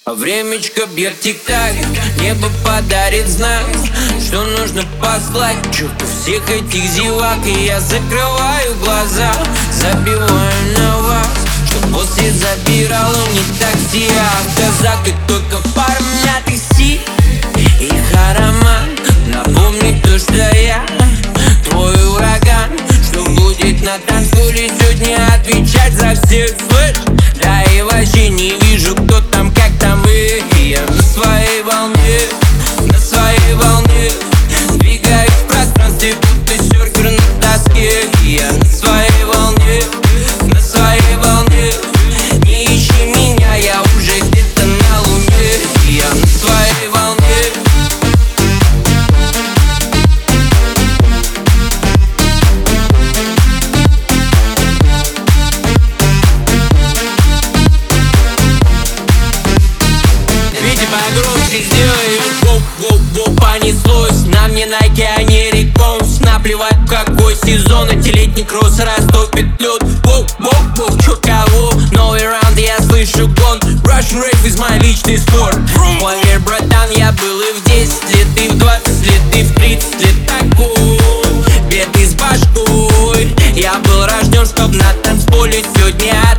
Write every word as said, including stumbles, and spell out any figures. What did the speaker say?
А времечко бьет тик-так, небо подарит знак, что нужно послать черту всех этих зевак. И я закрываю глаза, забиваю на вас, что после забирало не такси, а автозак. И только пара мятых си, их аромат напомнит то, что я твой ураган, что будет на танцполе сегодня отвечать за всех, слышь? Да и вообще не вижу, кто там, как там вы. Я на своей волне, на своей волне двигаюсь в пространстве, будто серфер на доске. Я на своей волне, на своей волне. Не ищи меня, я уже где-то на луне. Я на своей волне. Погромче сделай, воу-воу-воу, понеслось. На мне на океане реконс. Наплевать в какой сезон, эти летний кросс растопит лед. Воу-воу-воу, чё кого? Новый раунд, я слышу гон. Russian Rave is мой личный спорт. Поверь, братан, я был и в десять лет, и в двадцать лет, и в тридцать лет такой бедный с башкой. Я был рожден, чтоб на танцполе сегодня